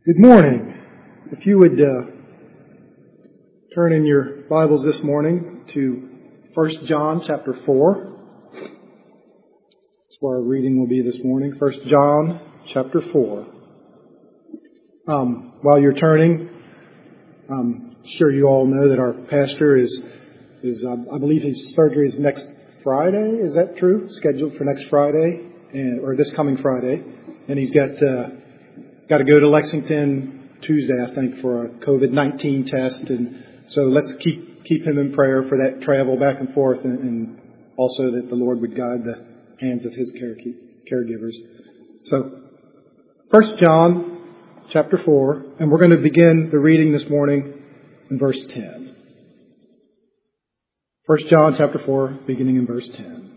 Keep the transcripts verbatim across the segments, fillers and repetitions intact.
Good morning. If you would uh, turn in your Bibles this morning to First John chapter four. That's where our reading will be this morning. First John chapter four. Um, while you're turning, I'm sure you all know that our pastor is, is uh, I believe his surgery is next Friday. Is that true? Scheduled for next Friday, and, or this coming Friday. And he's got... Uh, Got to go to Lexington Tuesday, I think, for a covid nineteen test. And so let's keep keep him in prayer for that travel back and forth, and, and also that the Lord would guide the hands of his care, caregivers. So, First John chapter four, and we're going to begin the reading this morning in verse ten. First John chapter four, beginning in verse ten.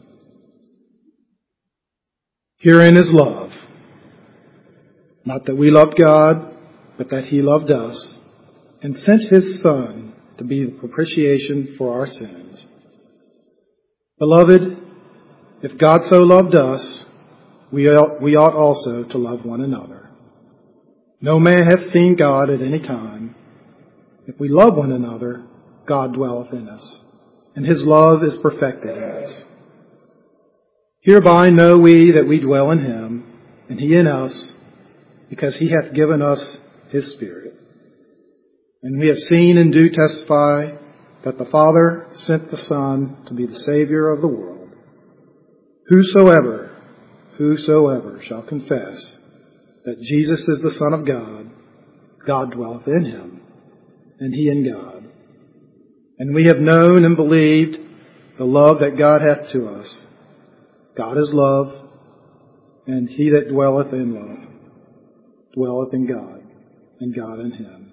Herein is love. Not that we loved God, but that He loved us and sent His Son to be the propitiation for our sins. Beloved, if God so loved us, we ought, we ought also to love one another. No man hath seen God at any time. If we love one another, God dwelleth in us, and His love is perfected in us. Hereby know we that we dwell in Him, and He in us, because He hath given us His Spirit. And we have seen and do testify that the Father sent the Son to be the Savior of the world. Whosoever, whosoever shall confess that Jesus is the Son of God, God dwelleth in Him, and He in God. And we have known and believed the love that God hath to us. God is love, and he that dwelleth in love dwelleth in God, and God in him.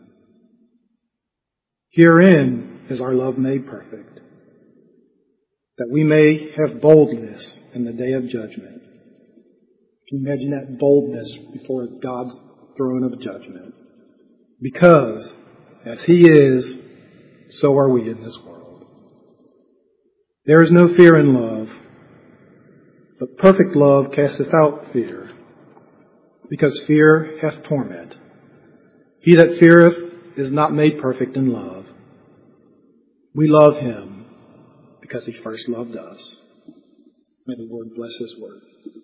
Herein is our love made perfect, that we may have boldness in the day of judgment. Can you imagine that boldness before God's throne of judgment? Because as He is, so are we in this world. There is no fear in love, but perfect love casteth out fear, because fear hath torment. He that feareth is not made perfect in love. We love Him because He first loved us. May the Lord bless His word.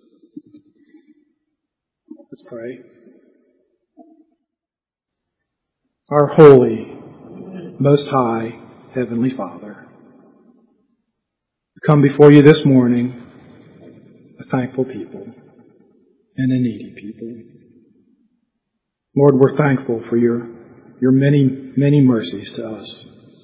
Let's pray. Our holy, most high, heavenly Father, we come before you this morning a thankful people and a needy people. Lord, we're thankful for your, your many, many mercies to us.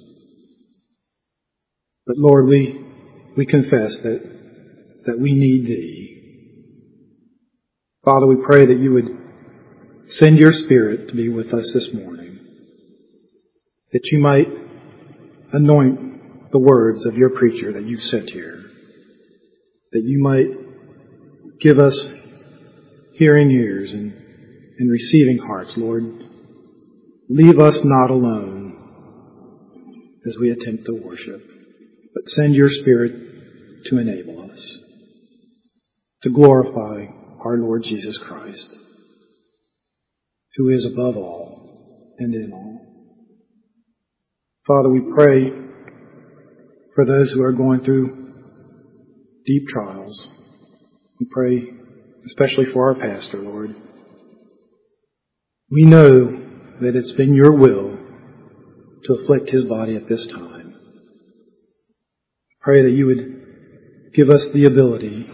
But Lord, we, we confess that, that we need Thee. Father, we pray that you would send your Spirit to be with us this morning, that you might anoint the words of your preacher that you've sent here, that you might give us hearing ears and, and receiving hearts, Lord. Leave us not alone as we attempt to worship, but send your Spirit to enable us to glorify our Lord Jesus Christ, who is above all and in all. Father, we pray for those who are going through deep trials. We pray especially for our pastor, Lord. We know that it's been your will to afflict his body at this time. Pray that you would give us the ability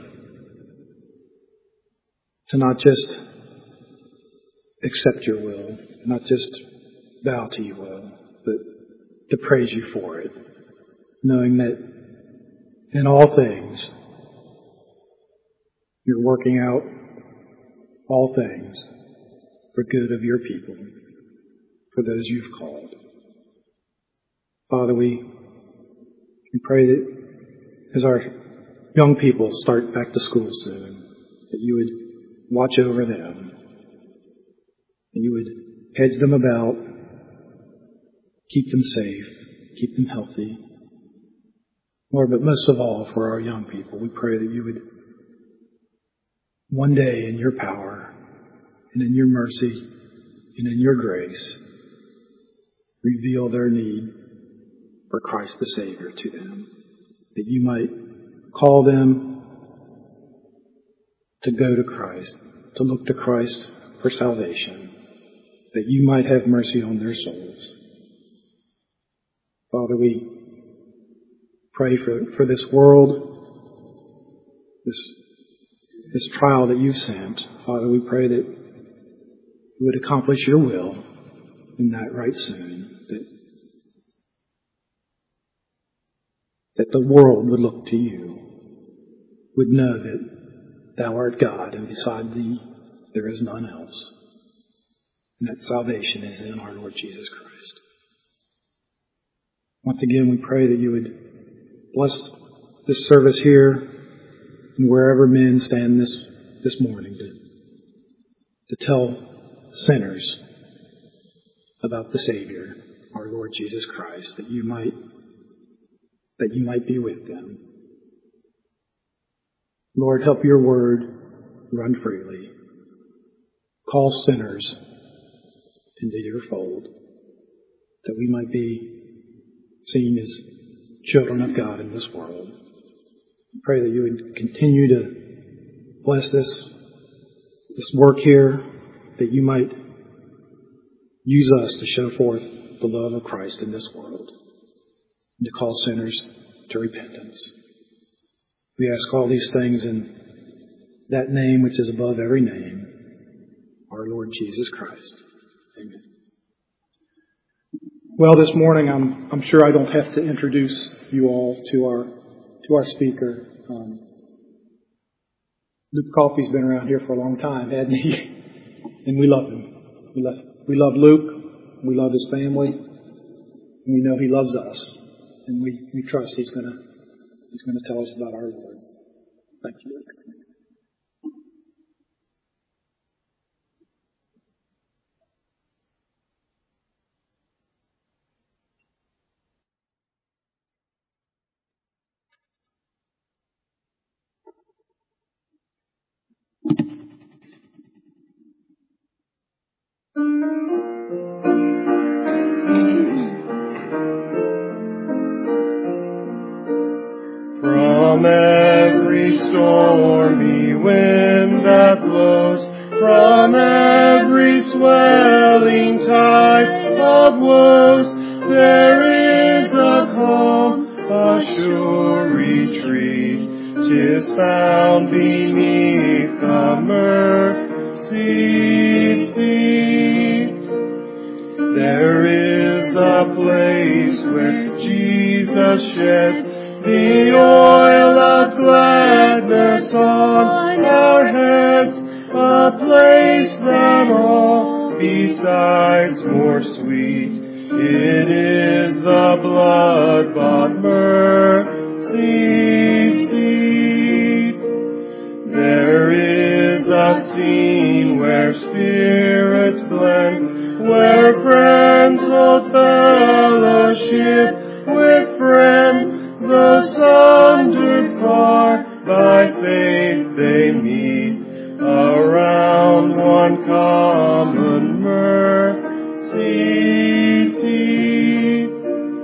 to not just accept your will, not just bow to your will, but to praise you for it, knowing that in all things you're working out all things for good of your people, for those you've called. Father, we, we pray that as our young people start back to school soon, that you would watch over them, that you would hedge them about, keep them safe, keep them healthy. Lord, but most of all for our young people, we pray that you would one day in your power and in your mercy and in your grace, reveal their need for Christ the Savior to them, that you might call them to go to Christ, to look to Christ for salvation, that you might have mercy on their souls. Father, we pray for, for this world, this, this trial that you've sent. Father, we pray that you would accomplish your will in that right soon, that, that the world would look to you, would know that thou art God, and beside thee there is none else, and that salvation is in our Lord Jesus Christ. Once again, we pray that you would bless this service here and wherever men stand this, this morning to, to tell sinners about the Savior, our Lord Jesus Christ, that you might, that you might be with them. Lord, help your word run freely. Call sinners into your fold, that we might be seen as children of God in this world. I pray that you would continue to bless this, this work here, that you might use us to show forth the love of Christ in this world and to call sinners to repentance. We ask all these things in that name which is above every name, our Lord Jesus Christ. Amen. Well, this morning I'm I'm sure I don't have to introduce you all to our to our speaker. Um, Luke Coffey's been around here for a long time, hasn't he? And we love him. We love we love Luke. We love his family, and we know he loves us. And we, we trust he's gonna he's gonna tell us about our Lord. Thank you, Luke. From every stormy wind that blows, from every swelling tide of woes, there is a calm, a sure retreat. 'Tis found beneath the mercy seat. There is a place where Jesus sheds the oil of gladness on our heads, a place than all besides more sweet. It is the blood-bought mercy seat. There is a scene where spirits blend, where friends hold fellowship with friends. Though sundered far, by faith they meet around one common mercy seat.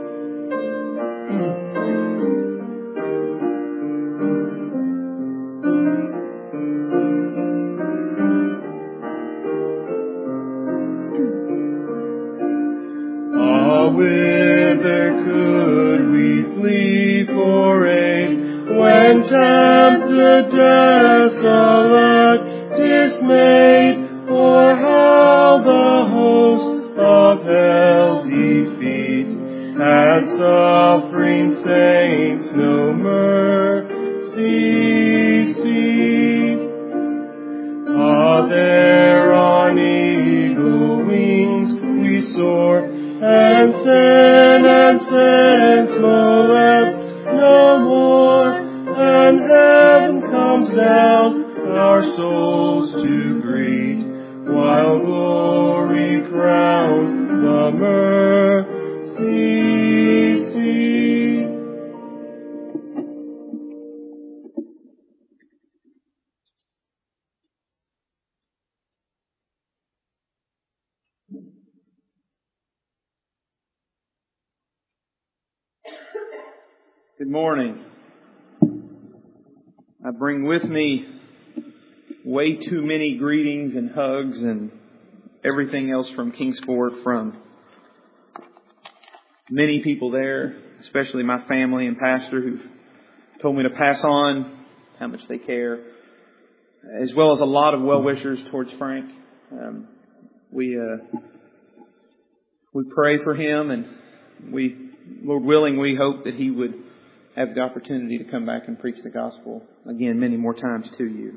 Ah, whither could we flee for aid when tempted, desolate, dismayed? Or how the host of hell defeat had suffering saints no mercy seat? Ah, there on eagle wings we soar, and sin and sense molest no more, and heaven comes down our souls to greet, while glory crowns the mercy seat. Good morning. I bring with me way too many greetings and hugs and everything else from Kingsport from many people there, especially my family and pastor who've told me to pass on how much they care, as well as a lot of well-wishers towards Frank. Um, we uh, we pray for him, and we, Lord willing, we hope that he would have the opportunity to come back and preach the gospel again many more times to you.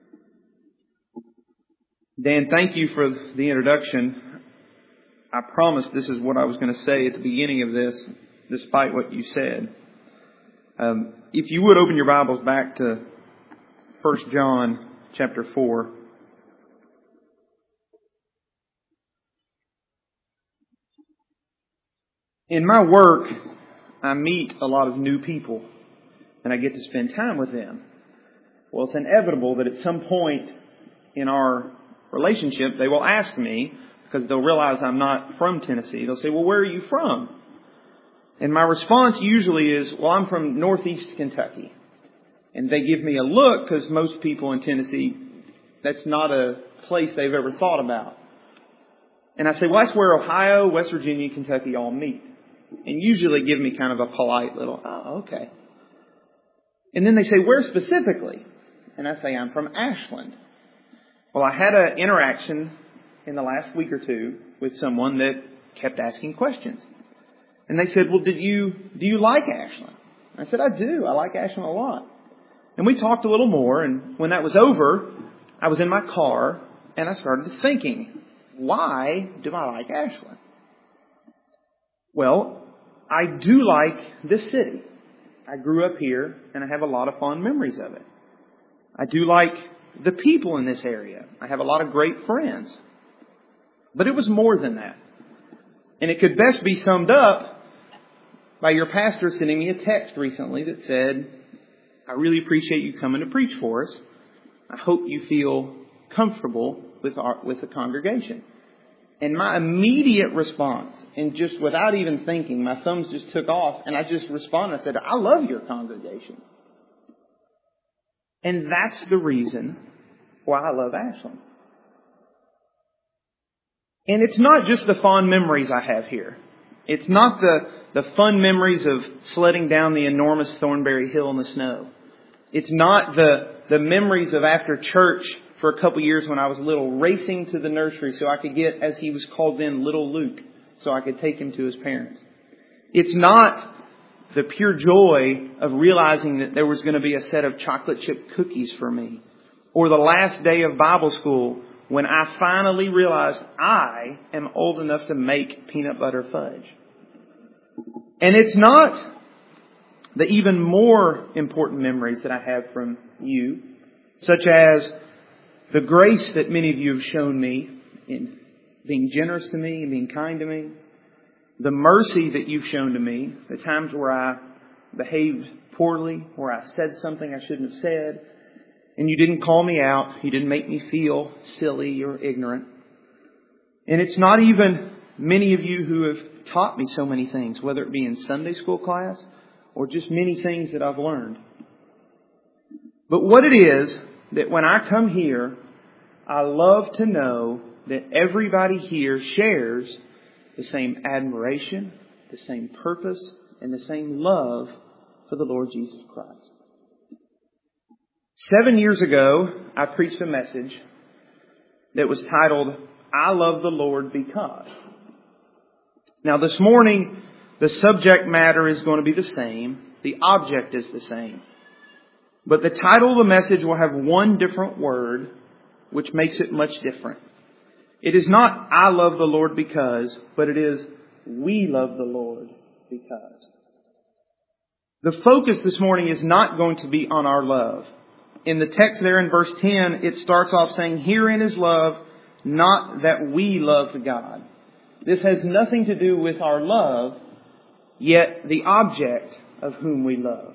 Dan, thank you for the introduction. I promised this is what I was going to say at the beginning of this, despite what you said. Um, if you would open your Bibles back to First John chapter four. In my work, I meet a lot of new people, and I get to spend time with them. Well, it's inevitable that at some point in our relationship, they will ask me, because they'll realize I'm not from Tennessee. They'll say, well, where are you from? And my response usually is, well, I'm from Northeast Kentucky. And they give me a look, because most people in Tennessee, that's not a place they've ever thought about. And I say, well, that's where Ohio, West Virginia, Kentucky all meet. And usually give me kind of a polite little, oh, okay. And then they say, where specifically? And I say, I'm from Ashland. Well, I had an interaction in the last week or two with someone that kept asking questions. And they said, well, did you, do you like Ashland? I said, I do. I like Ashland a lot. And we talked a little more. And when that was over, I was in my car and I started thinking, why do I like Ashland? Well, I do like this city. I grew up here and I have a lot of fond memories of it. I do like the people in this area. I have a lot of great friends. But it was more than that. And it could best be summed up by your pastor sending me a text recently that said, I really appreciate you coming to preach for us. I hope you feel comfortable with our, with the congregation. And my immediate response, and just without even thinking, my thumbs just took off, and I just responded. I said, I love your congregation. And that's the reason why I love Ashland. And it's not just the fond memories I have here. It's not the, the fun memories of sledding down the enormous Thornberry Hill in the snow. It's not the, the memories of after church for a couple years when I was little, racing to the nursery so I could get, as he was called then, little Luke, so I could take him to his parents. It's not the pure joy of realizing that there was going to be a set of chocolate chip cookies for me, or the last day of Bible school when I finally realized I am old enough to make peanut butter fudge. And it's not the even more important memories that I have from you, such as the grace that many of you have shown me in being generous to me and being kind to me. The mercy that you've shown to me. The times where I behaved poorly, where I said something I shouldn't have said. And you didn't call me out. You didn't make me feel silly or ignorant. And it's not even many of you who have taught me so many things, whether it be in Sunday school class or just many things that I've learned. But what it is, that when I come here, I love to know that everybody here shares the same admiration, the same purpose, and the same love for the Lord Jesus Christ. Seven years ago, I preached a message that was titled, I Love the Lord Because. Now this morning, the subject matter is going to be the same. The object is the same. But the title of the message will have one different word, which makes it much different. It is not, I love the Lord because, but it is, we love the Lord because. The focus this morning is not going to be on our love. In the text there in verse ten, it starts off saying, herein is love, not that we loved God. This has nothing to do with our love, yet the object of whom we love.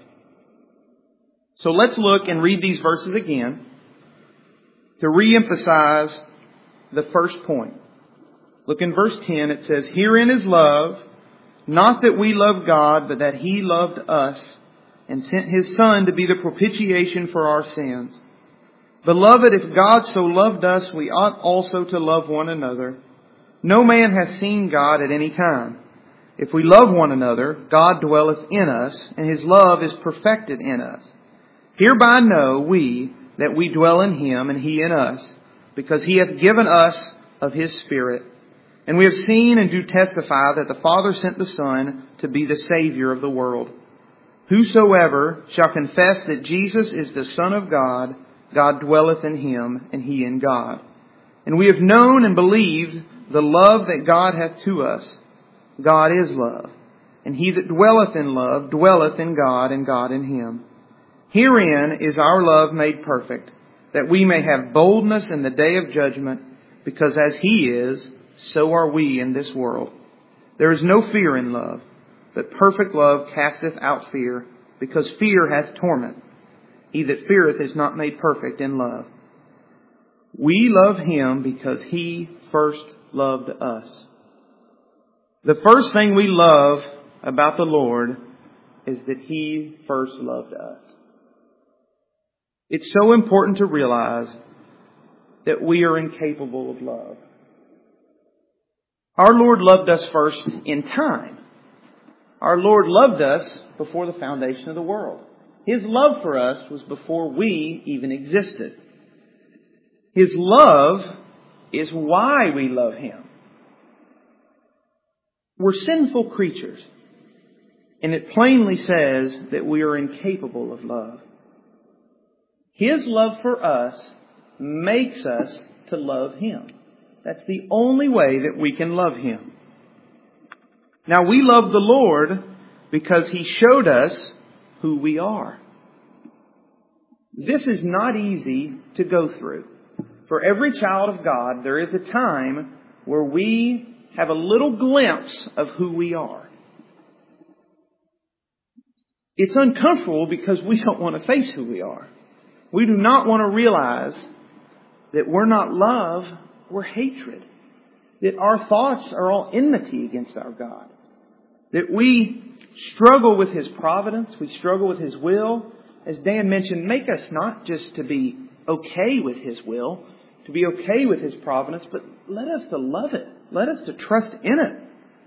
So let's look and read these verses again to re-emphasize the first point. Look in verse ten. It says, herein is love, not that we love God, but that He loved us and sent His Son to be the propitiation for our sins. Beloved, if God so loved us, we ought also to love one another. No man hath seen God at any time. If we love one another, God dwelleth in us, and His love is perfected in us. Hereby know we that we dwell in Him, and He in us, because He hath given us of His Spirit. And we have seen and do testify that the Father sent the Son to be the Savior of the world. Whosoever shall confess that Jesus is the Son of God, God dwelleth in Him, and He in God. And we have known and believed the love that God hath to us. God is love. And he that dwelleth in love dwelleth in God, and God in him. Herein is our love made perfect, that we may have boldness in the day of judgment, because as He is, so are we in this world. There is no fear in love, but perfect love casteth out fear, because fear hath torment. He that feareth is not made perfect in love. We love Him because He first loved us. The first thing we love about the Lord is that He first loved us. It's so important to realize that we are incapable of love. Our Lord loved us first in time. Our Lord loved us before the foundation of the world. His love for us was before we even existed. His love is why we love Him. We're sinful creatures, and it plainly says that we are incapable of love. His love for us makes us to love Him. That's the only way that we can love Him. Now, we love the Lord because He showed us who we are. This is not easy to go through. For every child of God, there is a time where we have a little glimpse of who we are. It's uncomfortable because we don't want to face who we are. We do not want to realize that we're not love, we're hatred. That our thoughts are all enmity against our God. That we struggle with His providence, we struggle with His will. As Dan mentioned, make us not just to be okay with His will, to be okay with His providence, but let us to love it. Let us to trust in it.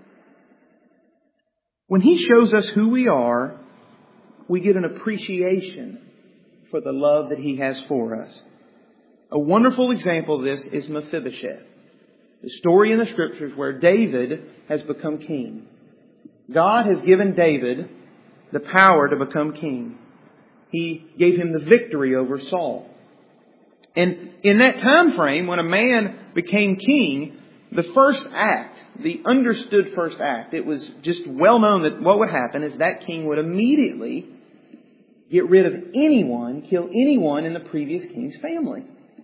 When He shows us who we are, we get an appreciation for the love that He has for us. A wonderful example of this is Mephibosheth, the story in the Scriptures where David has become king. God has given David the power to become king. He gave him the victory over Saul. And in that time frame, when a man became king, the first act, the understood first act, it was just well known that what would happen is that king would immediately get rid of anyone, kill anyone in the previous king's family.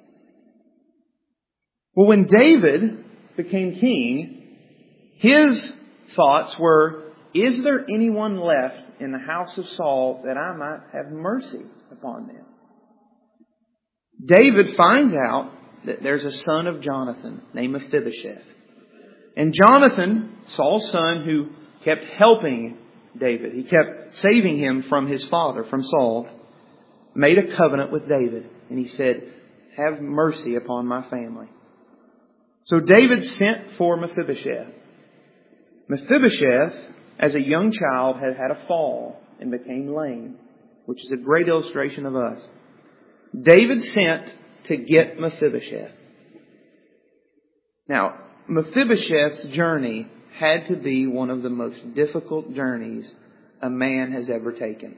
Well, when David became king, his thoughts were, is there anyone left in the house of Saul that I might have mercy upon them? David finds out that there's a son of Jonathan named Mephibosheth. And Jonathan, Saul's son, who kept helping David, he kept saving him from his father, from Saul, made a covenant with David. And he said, have mercy upon my family. So David sent for Mephibosheth. Mephibosheth, as a young child, had had a fall and became lame, which is a great illustration of us. David sent to get Mephibosheth. Now, Mephibosheth's journey had to be one of the most difficult journeys a man has ever taken.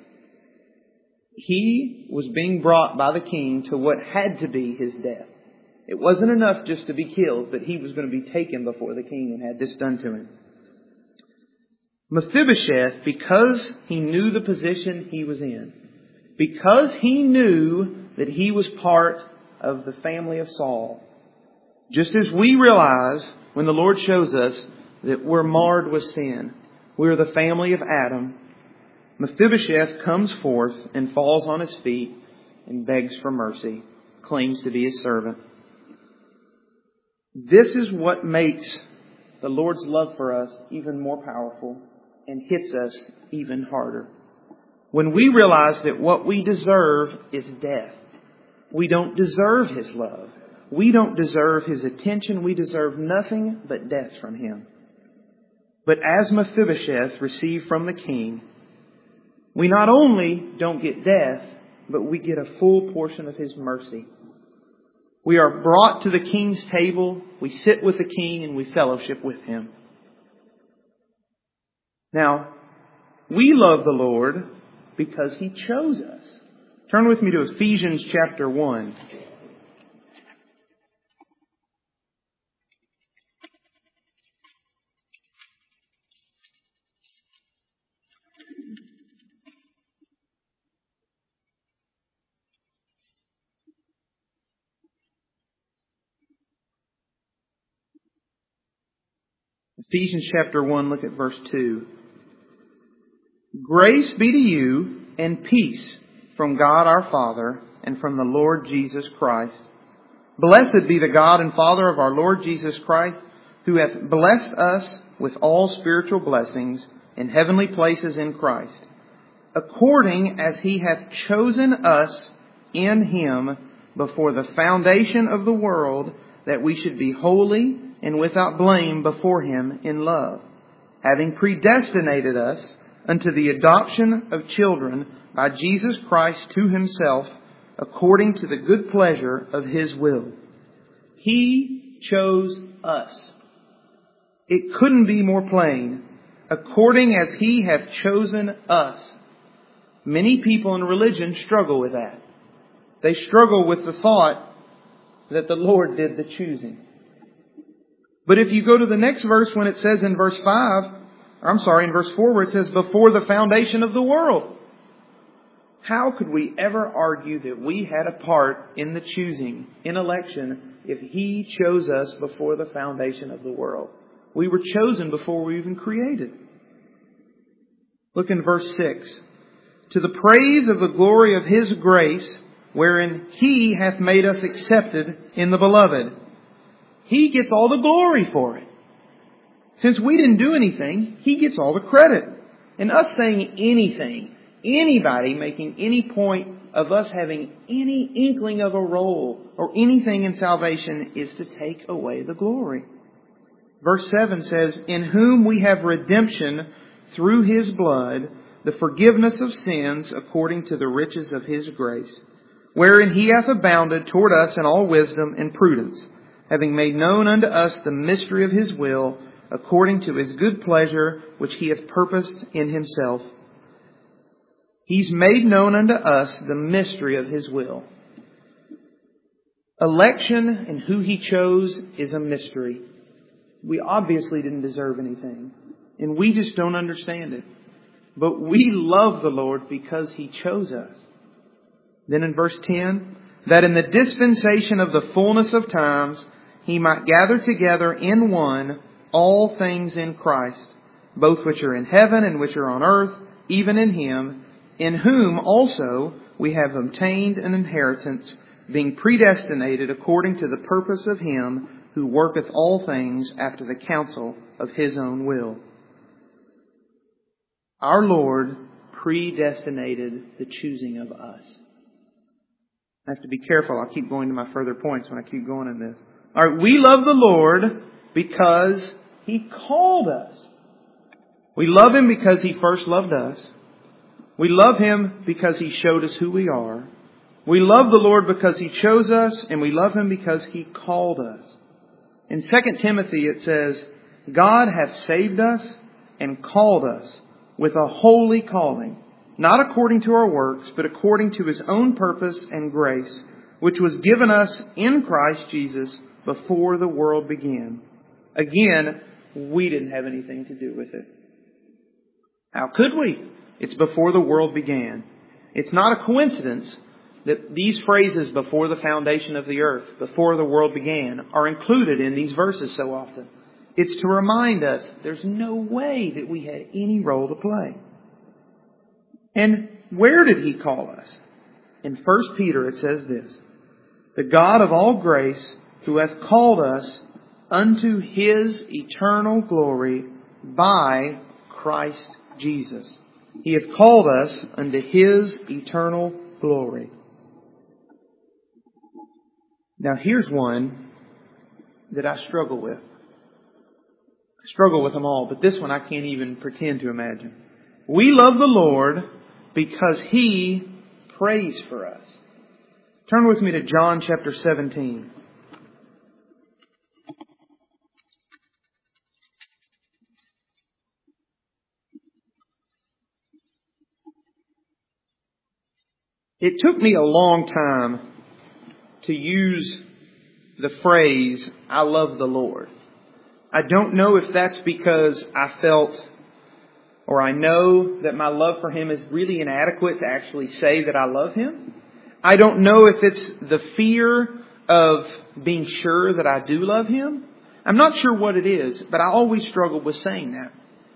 He was being brought by the king to what had to be his death. It wasn't enough just to be killed, but he was going to be taken before the king and had this done to him. Mephibosheth, because he knew the position he was in, because he knew that he was part of the family of Saul, just as we realize when the Lord shows us that we're marred with sin, we're the family of Adam, Mephibosheth comes forth and falls on his feet and begs for mercy, claims to be his servant. This is what makes the Lord's love for us even more powerful and hits us even harder. When we realize that what we deserve is death. We don't deserve His love. We don't deserve His attention. We deserve nothing but death from Him. But as Mephibosheth received from the king, we not only don't get death, but we get a full portion of His mercy. We are brought to the king's table, we sit with the king, and we fellowship with him. Now, we love the Lord because He chose us. Turn with me to Ephesians chapter one. Ephesians chapter one, look at verse two. Grace be to you and peace from God our Father and from the Lord Jesus Christ. Blessed be the God and Father of our Lord Jesus Christ, who hath blessed us with all spiritual blessings in heavenly places in Christ, according as He hath chosen us in Him before the foundation of the world, that we should be holy and without blame before Him in love, having predestinated us unto the adoption of children by Jesus Christ to Himself, according to the good pleasure of His will. He chose us. It couldn't be more plain. According as He hath chosen us. Many people in religion struggle with that. They struggle with the thought that the Lord did the choosing. But if you go to the next verse, when it says in verse five, or I'm sorry, in verse four, where it says, before the foundation of the world. How could we ever argue that we had a part in the choosing, in election, if He chose us before the foundation of the world? We were chosen before we were even created. Look in verse six. To the praise of the glory of His grace, wherein He hath made us accepted in the Beloved. He gets all the glory for it. Since we didn't do anything, He gets all the credit. And us saying anything, anybody making any point of us having any inkling of a role or anything in salvation is to take away the glory. Verse seven says, in whom we have redemption through His blood, the forgiveness of sins according to the riches of His grace, wherein He hath abounded toward us in all wisdom and prudence, having made known unto us the mystery of His will, according to His good pleasure, which He hath purposed in Himself. He's made known unto us the mystery of His will. Election and who He chose is a mystery. We obviously didn't deserve anything, and we just don't understand it. But we love the Lord because He chose us. Then in verse ten, that in the dispensation of the fullness of times He might gather together in one all things in Christ, both which are in heaven and which are on earth, even in Him, in whom also we have obtained an inheritance, being predestinated according to the purpose of Him who worketh all things after the counsel of His own will. Our Lord predestinated the choosing of us. I have to be careful. I'll keep going to my further points when I keep going in this. All right, we love the Lord because He called us. We love Him because He first loved us. We love Him because He showed us who we are. We love the Lord because He chose us, and we love Him because He called us. In Second Timothy it says, God hath saved us and called us with a holy calling, not according to our works, but according to His own purpose and grace, which was given us in Christ Jesus before the world began. Again, we didn't have anything to do with it. How could we? It's before the world began. It's not a coincidence that these phrases, before the foundation of the earth, before the world began, are included in these verses so often. It's to remind us there's no way that we had any role to play. And where did He call us? In First Peter it says this, the God of all grace, who hath called us unto His eternal glory by Christ Jesus. He hath called us unto His eternal glory. Now here's one that I struggle with. I struggle with them all, but this one I can't even pretend to imagine. We love the Lord because He prays for us. Turn with me to John chapter seventeen. It took me a long time to use the phrase, I love the Lord. I don't know if that's because I felt or I know that my love for Him is really inadequate to actually say that I love Him. I don't know if it's the fear of being sure that I do love Him. I'm not sure what it is, but I always struggled with saying that.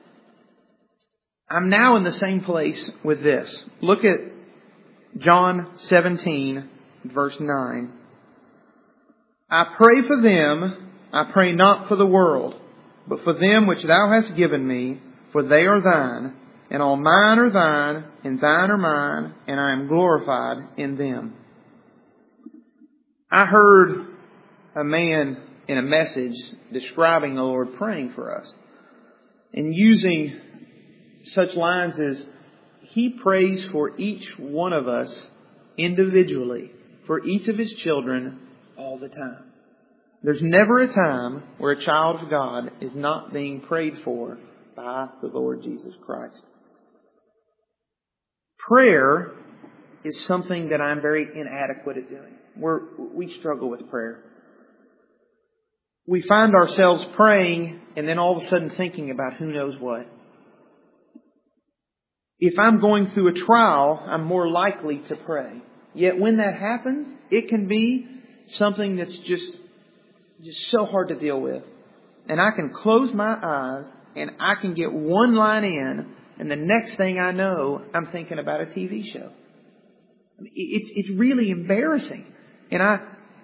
I'm now in the same place with this. Look at John seventeen, verse nine. I pray for them, I pray not for the world, but for them which Thou hast given me, for they are Thine, and all mine are Thine, and Thine are mine, and I am glorified in them. I heard a man in a message describing the Lord praying for us, and using such lines as, He prays for each one of us individually, for each of His children all the time. There's never a time where a child of God is not being prayed for by the Lord Jesus Christ. Prayer is something that I'm very inadequate at doing. We're, we struggle with prayer. We find ourselves praying and then all of a sudden thinking about who knows what. If I'm going through a trial, I'm more likely to pray. Yet when that happens, it can be something that's just, just so hard to deal with. And I can close my eyes and I can get one line in, and the next thing I know, I'm thinking about a T V show. I mean, it's, it's really embarrassing. And I,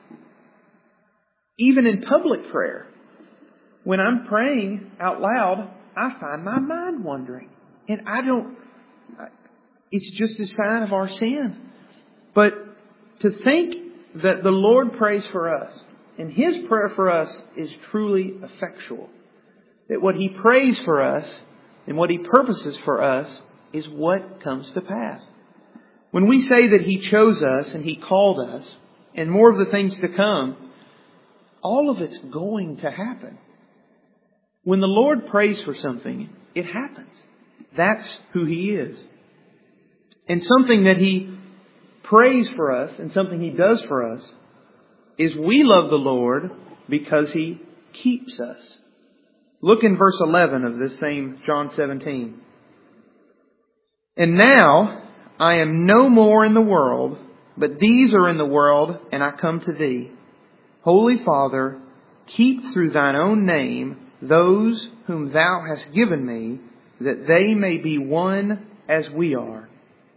even in public prayer, when I'm praying out loud, I find my mind wandering. And I don't, it's just a sign of our sin. But to think that the Lord prays for us, and His prayer for us is truly effectual. That what He prays for us and what He purposes for us is what comes to pass. When we say that He chose us and He called us, and more of the things to come, all of it's going to happen. When the Lord prays for something, it happens. That's who He is. And something that He prays for us and something He does for us is we love the Lord because He keeps us. Look in verse eleven of this same John seventeen. And now I am no more in the world, but these are in the world, and I come to Thee. Holy Father, keep through Thine own name those whom Thou hast given me, that they may be one as we are.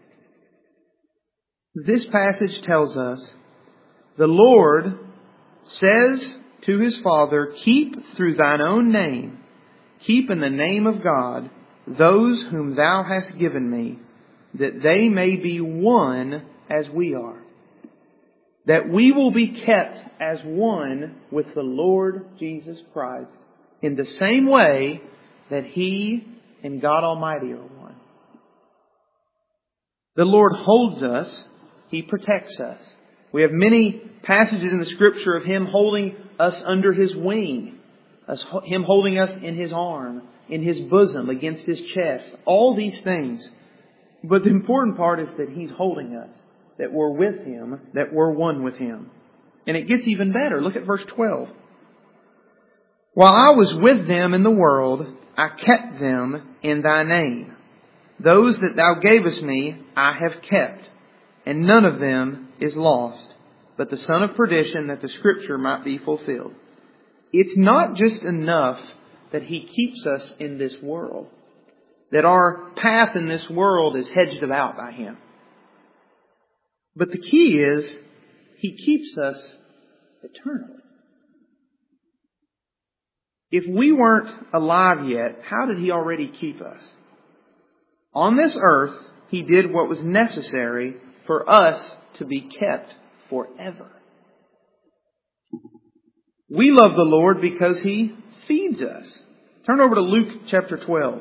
This passage tells us the Lord says to His Father, keep through Thine own name, keep in the name of God, those whom Thou hast given me, that they may be one as we are. That we will be kept as one with the Lord Jesus Christ in the same way that He and God Almighty are one. The Lord holds us. He protects us. We have many passages in the Scripture of Him holding us under His wing, us, Him holding us in His arm, in His bosom, against His chest. All these things. But the important part is that He's holding us, that we're with Him, that we're one with Him. And it gets even better. Look at verse twelve. While I was with them in the world, I kept them in Thy name. Those that Thou gavest me, I have kept, and none of them is lost, but the son of perdition, that the Scripture might be fulfilled. It's not just enough that He keeps us in this world, that our path in this world is hedged about by Him. But the key is, He keeps us eternally. If we weren't alive yet, how did He already keep us? On this earth, He did what was necessary for us to be kept forever. We love the Lord because He feeds us. Turn over to Luke chapter twelve.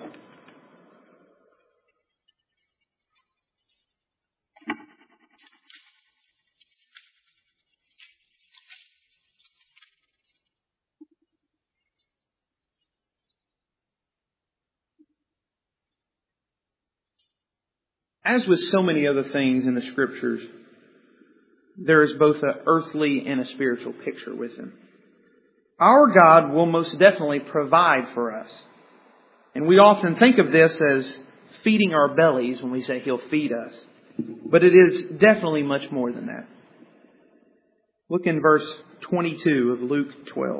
As with so many other things in the Scriptures, there is both an earthly and a spiritual picture with Him. Our God will most definitely provide for us. And we often think of this as feeding our bellies when we say He'll feed us. But it is definitely much more than that. Look in verse twenty-two of Luke twelve.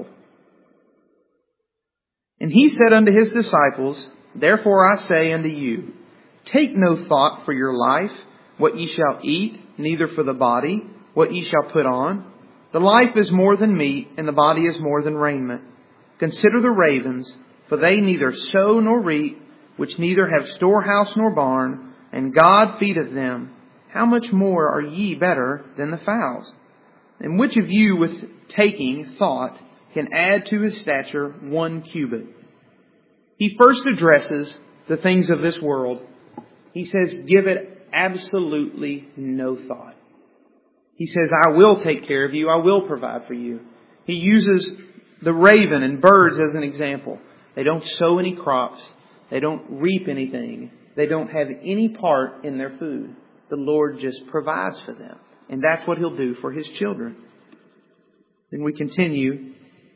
And He said unto His disciples, Therefore I say unto you, take no thought for your life, what ye shall eat, neither for the body, what ye shall put on. The life is more than meat, and the body is more than raiment. Consider the ravens, for they neither sow nor reap, which neither have storehouse nor barn, and God feedeth them. How much more are ye better than the fowls? And which of you with taking thought can add to his stature one cubit? He first addresses the things of this world. He says, give it absolutely no thought. He says, I will take care of you. I will provide for you. He uses the raven and birds as an example. They don't sow any crops. They don't reap anything. They don't have any part in their food. The Lord just provides for them. And that's what He'll do for His children. Then we continue.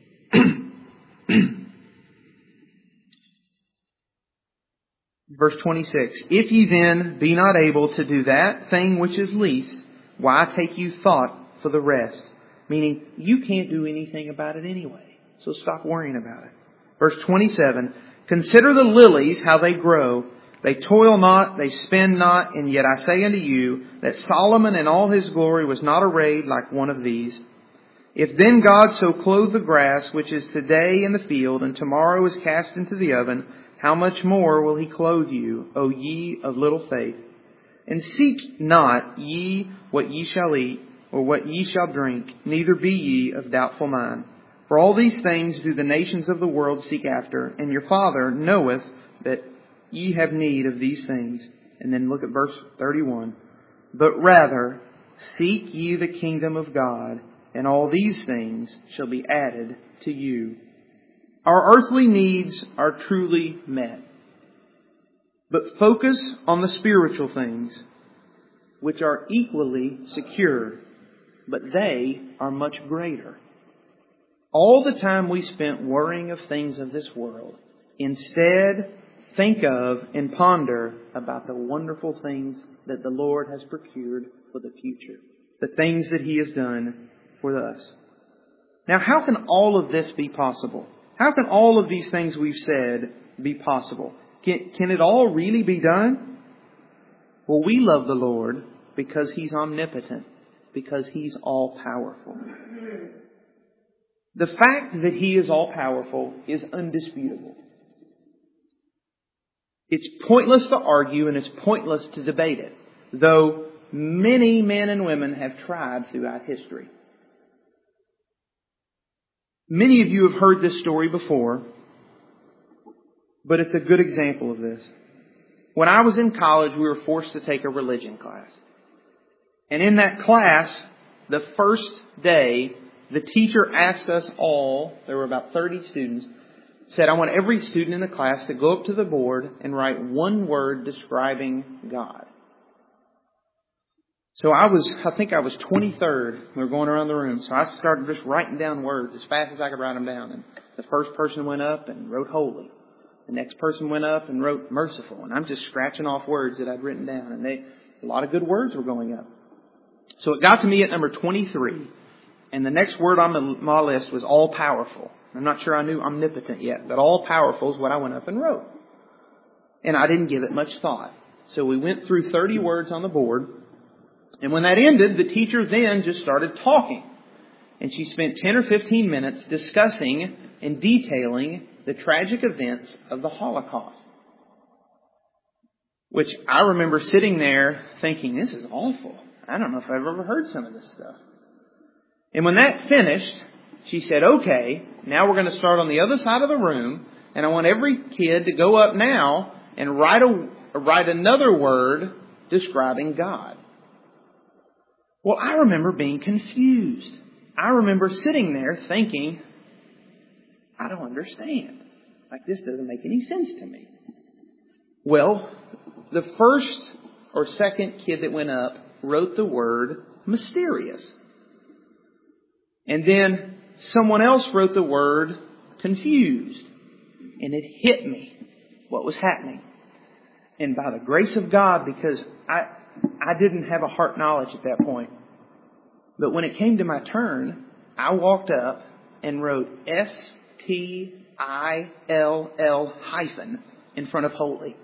Verse twenty-six, If ye then be not able to do that thing which is least, why take you thought for the rest? Meaning, you can't do anything about it anyway. So stop worrying about it. Verse twenty-seven, Consider the lilies, how they grow. They toil not, they spin not, and yet I say unto you, that Solomon in all his glory was not arrayed like one of these. If then God so clothe the grass, which is today in the field, and tomorrow is cast into the oven, how much more will He clothe you, O ye of little faith? And seek not ye what ye shall eat, or what ye shall drink, neither be ye of doubtful mind. For all these things do the nations of the world seek after, and your Father knoweth that ye have need of these things. And then look at verse thirty-one. But rather seek ye the kingdom of God, and all these things shall be added to you. Our earthly needs are truly met. But focus on the spiritual things, which are equally secure, but they are much greater. All the time we spent worrying of things of this world, instead think of and ponder about the wonderful things that the Lord has procured for the future. The things that He has done for us. Now, how can all of this be possible? How can all of these things we've said be possible? Can, can it all really be done? Well, we love the Lord because He's omnipotent, because He's all-powerful. The fact that He is all-powerful is undisputable. It's pointless to argue and it's pointless to debate it, though many men and women have tried throughout history. Many of you have heard this story before, but it's a good example of this. When I was in college, we were forced to take a religion class. And in that class, the first day, the teacher asked us all, there were about thirty students, said, I want every student in the class to go up to the board and write one word describing God. So I was, I think I was twenty-third. We were going around the room. So I started just writing down words as fast as I could write them down. And the first person went up and wrote holy. The next person went up and wrote merciful. And I'm just scratching off words that I'd written down. And they, a lot of good words were going up. So it got to me at number twenty-three. And the next word on my list was all powerful. I'm not sure I knew omnipotent yet, but all powerful is what I went up and wrote. And I didn't give it much thought. So we went through thirty words on the board. And when that ended, the teacher then just started talking. And she spent ten or fifteen minutes discussing and detailing the tragic events of the Holocaust. which I remember sitting there thinking, this is awful. I don't know if I've ever heard some of this stuff. And when that finished, she said, okay, now we're going to start on the other side of the room, and I want every kid to go up now and write a, write another word describing God. Well, I remember being confused. I remember sitting there thinking, I don't understand. Like, this doesn't make any sense to me. Well, the first or second kid that went up wrote the word mysterious. And then someone else wrote the word confused. And it hit me what was happening. And by the grace of God, because I I didn't have a heart knowledge at that point. But when it came to my turn, I walked up and wrote S T I L L hyphen in front of holy.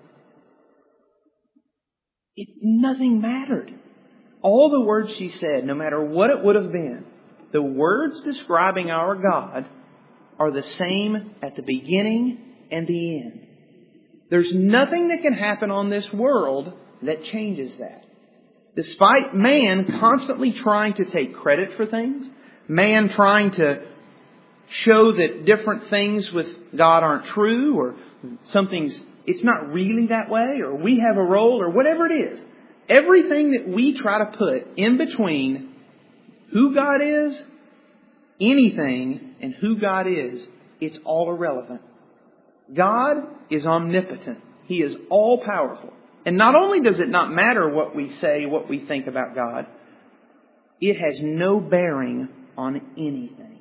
It, nothing mattered. All the words she said, no matter what it would have been, the words describing our God are the same at the beginning and the end. There's nothing that can happen on this world that changes that. Despite man constantly trying to take credit for things, man trying to show that different things with God aren't true, or something's, it's not really that way, or we have a role, or whatever it is. Everything that we try to put in between who God is, anything, and who God is, it's all irrelevant. God is omnipotent. He is all powerful. And not only does it not matter what we say, what we think about God, it has no bearing on anything.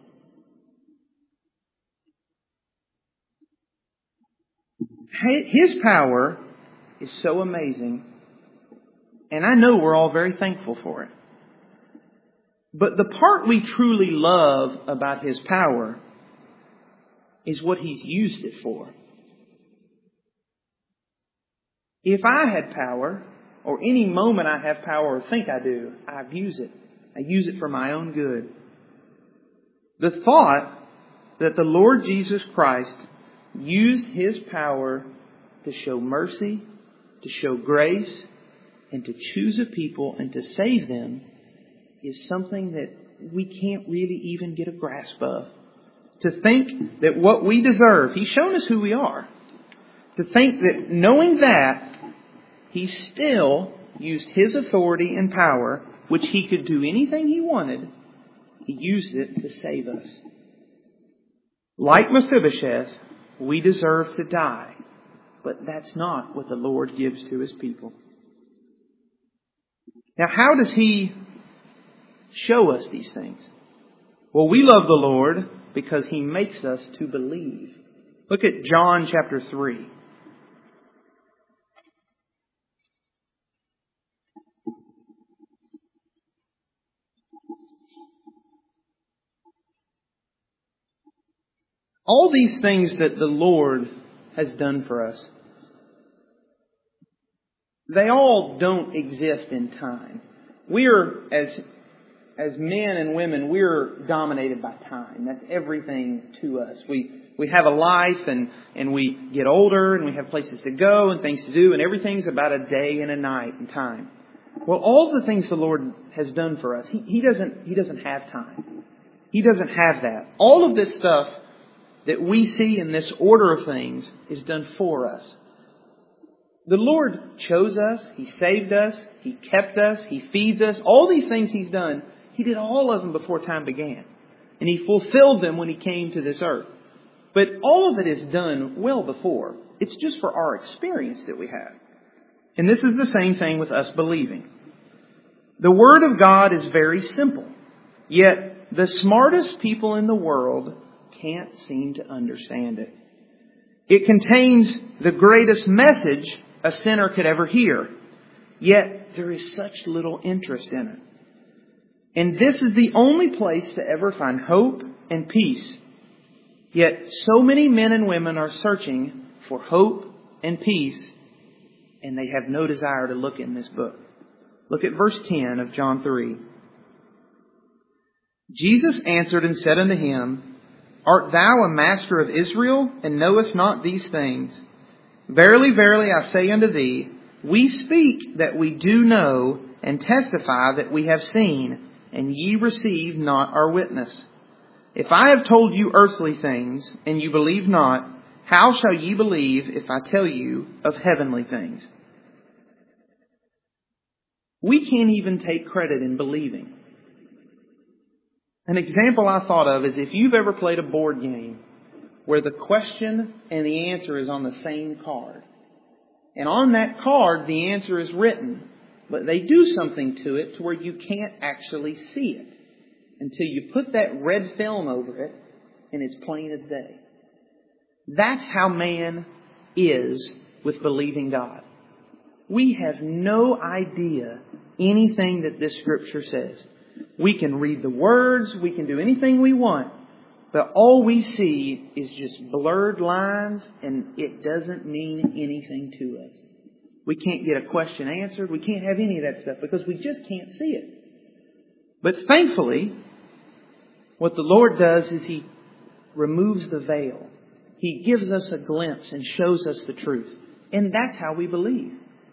His power is so amazing, and I know we're all very thankful for it. But the part we truly love about His power is what He's used it for. If I had power, or any moment I have power or think I do, I abuse it. I use it for my own good. The thought that the Lord Jesus Christ used His power to show mercy, to show grace, and to choose a people and to save them is something that we can't really even get a grasp of. To think that what we deserve, He's shown us who we are. To think that knowing that, He still used His authority and power, which He could do anything He wanted, He used it to save us. Like Mephibosheth, we deserve to die. But that's not what the Lord gives to His people. Now, how does He show us these things? Well, we love the Lord because He makes us to believe. Look at John chapter three. All these things that the Lord has done for us, they all don't exist in time. We're, as as men and women, we're dominated by time. That's everything to us. We we have a life, and, and we get older, and we have places to go and things to do, and everything's about a day and a night in time. Well, all the things the Lord has done for us, He, he doesn't He doesn't have time. He doesn't have that. All of this stuff that we see in this order of things is done for us. The Lord chose us. He saved us. He kept us. He feeds us. All these things He's done, He did all of them before time began. And He fulfilled them when He came to this earth. But all of it is done well before. It's just for our experience that we have. And this is the same thing with us believing. The Word of God is very simple. Yet the smartest people in the world can't seem to understand it. It contains the greatest message a sinner could ever hear. Yet there is such little interest in it. And this is the only place to ever find hope and peace. Yet so many men and women are searching for hope and peace, and they have no desire to look in this book. Look at verse ten of John three. Jesus answered and said unto him, Art thou a master of Israel, and knowest not these things? Verily, verily, I say unto thee, We speak that we do know, and testify that we have seen, and ye receive not our witness. If I have told you earthly things, and you believe not, how shall ye believe if I tell you of heavenly things? We can't even take credit in believing. An example I thought of is if you've ever played a board game where the question and the answer is on the same card. And on that card, the answer is written, but they do something to it to where you can't actually see it until you put that red film over it and it's plain as day. That's how man is with believing God. We have no idea anything that this Scripture says. We can read the words, we can do anything we want, but all we see is just blurred lines, and it doesn't mean anything to us. We can't get a question answered. We can't have any of that stuff because we just can't see it. But thankfully, what the Lord does is He removes the veil. He gives us a glimpse and shows us the truth. And that's how we believe.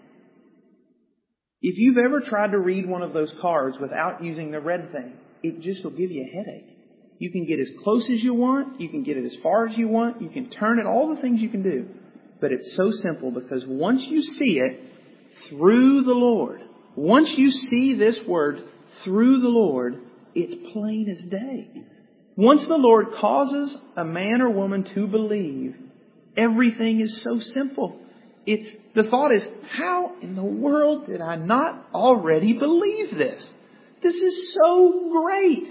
If you've ever tried to read one of those cards without using the red thing, it just will give you a headache. You can get as close as you want. You can get it as far as you want. You can turn it, all the things you can do. But it's so simple because once you see it through the Lord, once you see this word through the Lord, it's plain as day. Once the Lord causes a man or woman to believe, everything is so simple. It's, the thought is, how in the world did I not already believe this? This is so great.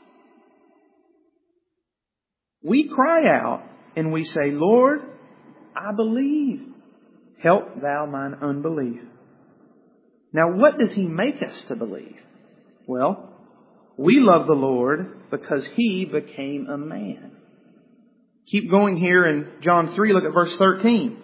We cry out and we say, Lord, I believe. Help thou mine unbelief. Now what does He make us to believe? Well, we love the Lord because He became a man. Keep going here in John three, look at verse thirteen.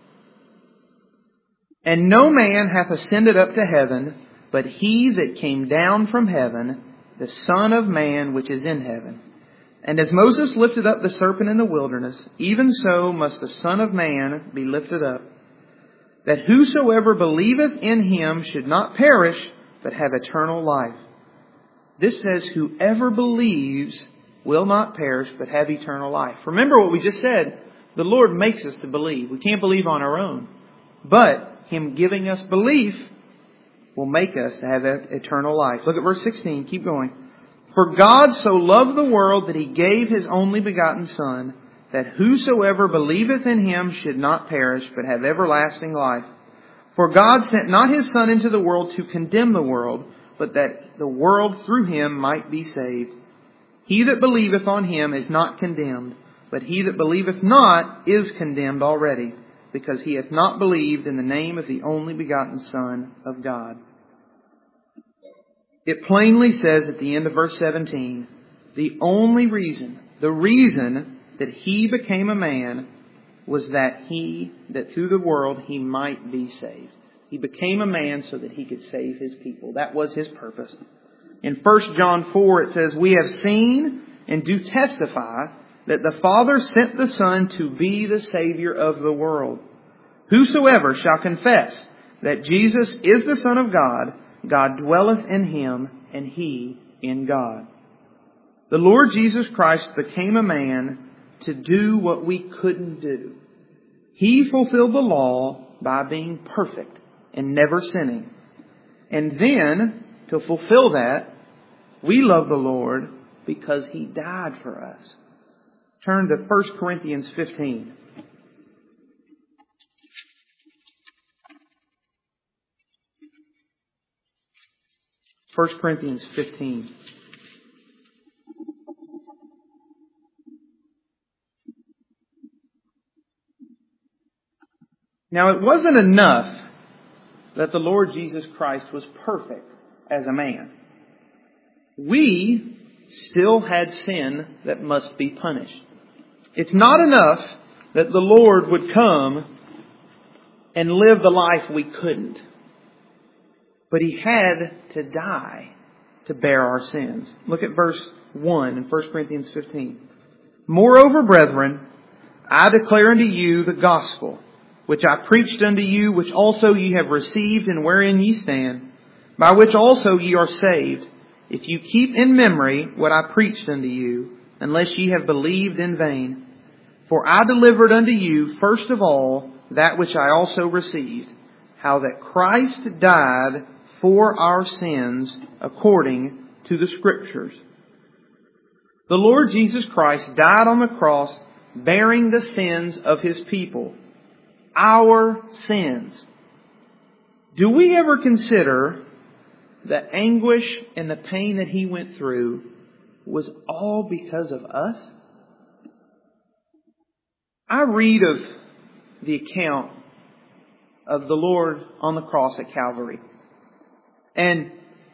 And no man hath ascended up to heaven, but He that came down from heaven, the Son of Man which is in heaven. And as Moses lifted up the serpent in the wilderness, even so must the Son of Man be lifted up, that whosoever believeth in Him should not perish, but have eternal life. This says, whoever believes will not perish, but have eternal life. Remember what we just said. The Lord makes us to believe. We can't believe on our own. But Him giving us belief will make us to have eternal life. Look at verse sixteen. Keep going. For God so loved the world that He gave His only begotten Son, that whosoever believeth in Him should not perish, but have everlasting life. For God sent not His Son into the world to condemn the world, but that the world through Him might be saved. He that believeth on Him is not condemned, but he that believeth not is condemned already, because he hath not believed in the name of the only begotten Son of God. It plainly says at the end of verse seventeen, the only reason, the reason that He became a man was that He, that through the world He might be saved. He became a man so that He could save His people. That was His purpose. In First John four it says, we have seen and do testify that the Father sent the Son to be the Savior of the world. Whosoever shall confess that Jesus is the Son of God, God dwelleth in Him, and He in God. The Lord Jesus Christ became a man to do what we couldn't do. He fulfilled the law by being perfect and never sinning. And then, to fulfill that, we love the Lord because He died for us. Turn to First Corinthians fifteen. First Corinthians fifteen. Now it wasn't enough that the Lord Jesus Christ was perfect as a man. We still had sin that must be punished. It's not enough that the Lord would come and live the life we couldn't. But He had to die to bear our sins. Look at verse one in First Corinthians fifteen. Moreover, brethren, I declare unto you the gospel which I preached unto you, which also ye have received, and wherein ye stand, by which also ye are saved, if you keep in memory what I preached unto you, unless ye have believed in vain. For I delivered unto you first of all that which I also received, how that Christ died for our sins according to the Scriptures. The Lord Jesus Christ died on the cross bearing the sins of His people. Our sins. Do we ever consider the anguish and the pain that He went through was all because of us? I read of the account of the Lord on the cross at Calvary. And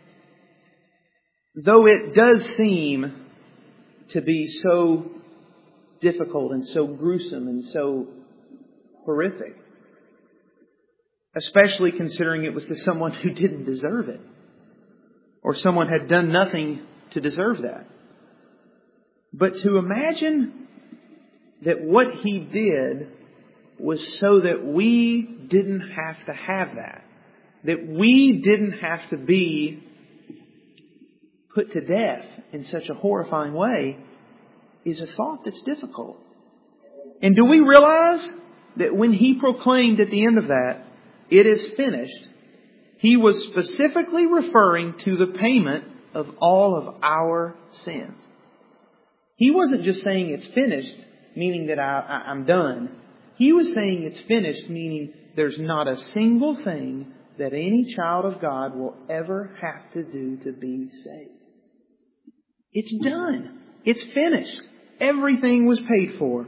though it does seem to be so difficult and so gruesome and so horrific, especially considering it was to someone who didn't deserve it, or someone had done nothing to deserve that. But to imagine that what He did was so that we didn't have to have that, that we didn't have to be put to death in such a horrifying way, is a thought that's difficult. And do we realize that when He proclaimed at the end of that, "It is finished," He was specifically referring to the payment of all of our sins. He wasn't just saying it's finished, meaning that I, I, I'm done. He was saying it's finished, meaning there's not a single thing that any child of God will ever have to do to be saved. It's done. It's finished. Everything was paid for.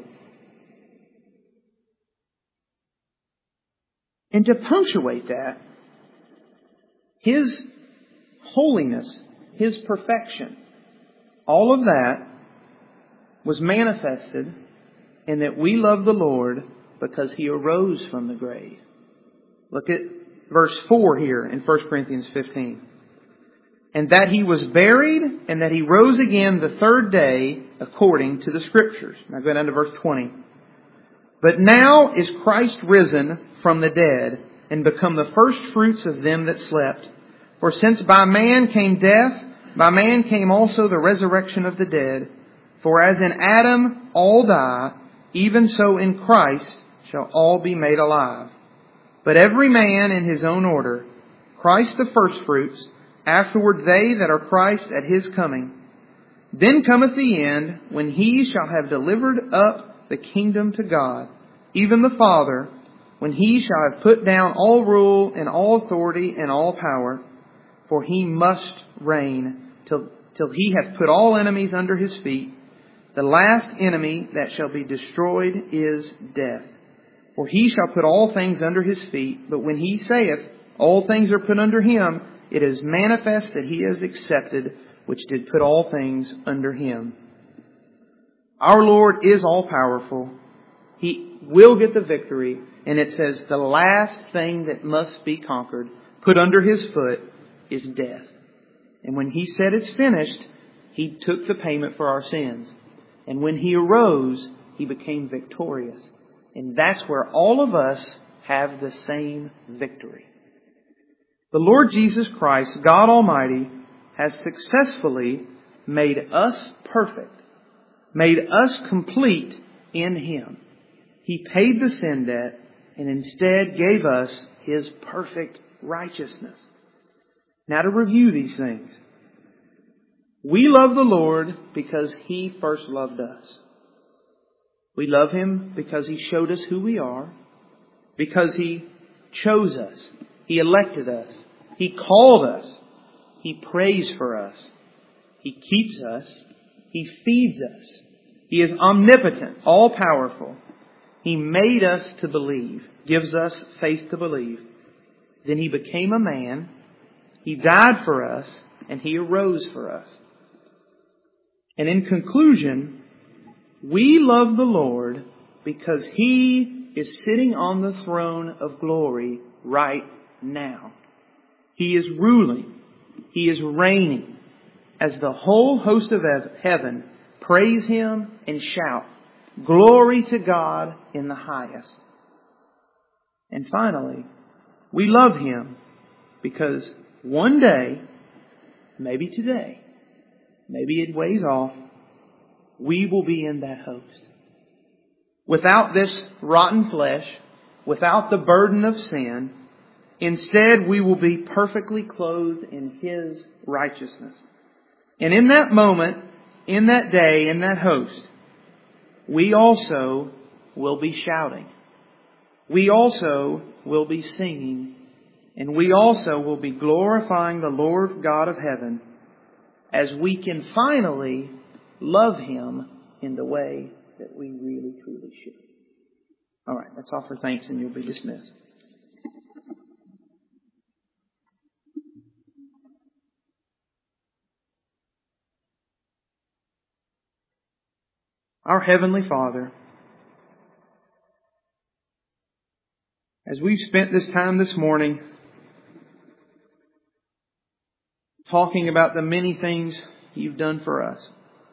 And to punctuate that, His holiness, His perfection, all of that was manifested in that we love the Lord because He arose from the grave. Look at verse four here in First Corinthians fifteen. And that He was buried, and that He rose again the third day according to the Scriptures. Now go down to verse twenty. But now is Christ risen from the dead, and become the first fruits of them that slept. For since by man came death, by man came also the resurrection of the dead. For as in Adam all die, even so in Christ shall all be made alive. But every man in his own order, Christ the firstfruits, afterward they that are Christ at His coming. Then cometh the end, when He shall have delivered up the kingdom to God, even the Father, when He shall have put down all rule and all authority and all power. For He must reign till, till He hath put all enemies under His feet. The last enemy that shall be destroyed is death. For He shall put all things under His feet. But when He saith, all things are put under Him, it is manifest that He is accepted, which did put all things under Him. Our Lord is all powerful. He will get the victory. And it says the last thing that must be conquered, put under His foot, is death. And when He said it's finished, He took the payment for our sins. And when He arose, He became victorious. And that's where all of us have the same victory. The Lord Jesus Christ, God Almighty, has successfully made us perfect, made us complete in Him. He paid the sin debt and instead gave us His perfect righteousness. Now to review these things. We love the Lord because He first loved us. We love Him because He showed us who we are, because He chose us, He elected us, He called us, He prays for us, He keeps us, He feeds us, He is omnipotent, all-powerful. He made us to believe, gives us faith to believe. Then He became a man, He died for us, and He arose for us. And in conclusion, we love the Lord because He is sitting on the throne of glory right now. He is ruling. He is reigning as the whole host of heaven praise Him and shout, "Glory to God in the highest." And finally, we love Him because one day, maybe today, maybe it ways off, we will be in that host. Without this rotten flesh, without the burden of sin, instead we will be perfectly clothed in His righteousness. And in that moment, in that day, in that host, we also will be shouting. We also will be singing. And we also will be glorifying the Lord God of heaven as we can finally love Him in the way that we really, truly should. All right, let's offer thanks and you'll be dismissed. Our Heavenly Father, as we've spent this time this morning talking about the many things You've done for us,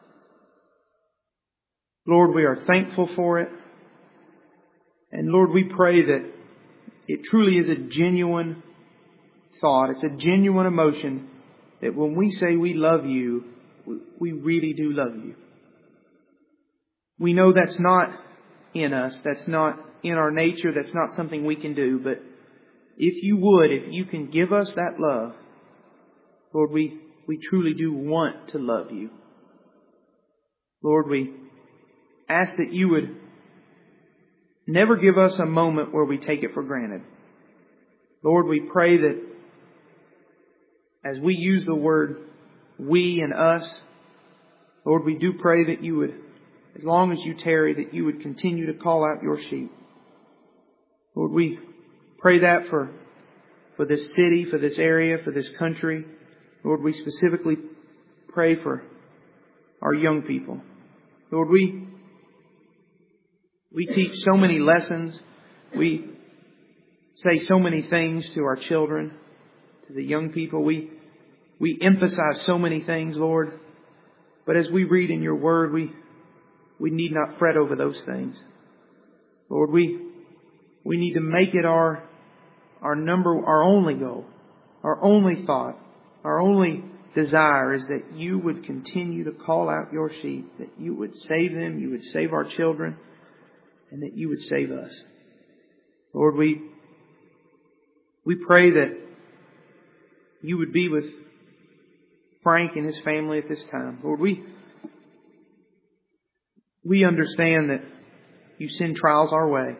Lord, we are thankful for it. And Lord, we pray that it truly is a genuine thought. It's a genuine emotion that when we say we love You, we really do love You. We know that's not in us. That's not in our nature. That's not something we can do. But if You would, if You can give us that love, Lord, we, we truly do want to love You. Lord, we ask that You would never give us a moment where we take it for granted. Lord, we pray that as we use the word we and us, Lord, we do pray that You would, as long as You tarry, that You would continue to call out Your sheep. Lord, we pray that for, for this city, for this area, for this country. Lord, we specifically pray for our young people. Lord, we We teach so many lessons. We say so many things to our children, to the young people. We we emphasize so many things, Lord. But as we read in Your Word, we we need not fret over those things. Lord, we we need to make it our our number, our only goal, our only thought, our only desire is that You would continue to call out Your sheep, that You would save them, You would save our children, and that You would save us. Lord, we we pray that You would be with Frank and his family at this time. Lord, we we understand that You send trials our way.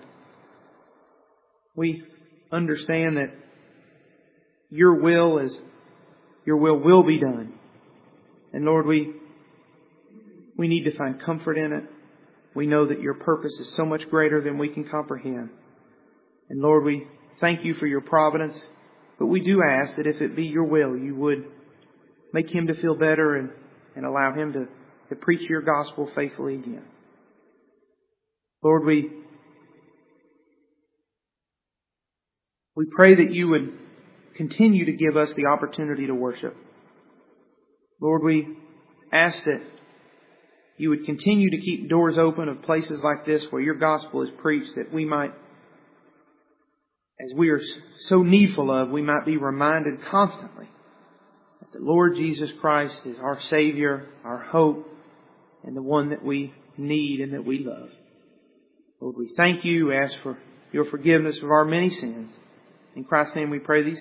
We understand that Your will is Your will will be done. And Lord, we we need to find comfort in it. We know that Your purpose is so much greater than we can comprehend. And Lord, we thank You for Your providence. But we do ask that if it be Your will, You would make him to feel better and, and allow him to, to preach Your gospel faithfully again. Lord, we, we pray that You would continue to give us the opportunity to worship. Lord, we ask that You would continue to keep doors open of places like this where Your gospel is preached, that we might, as we are so needful of, we might be reminded constantly that the Lord Jesus Christ is our Savior, our hope, and the one that we need and that we love. Lord, we thank You, ask for Your forgiveness of our many sins. In Christ's name we pray these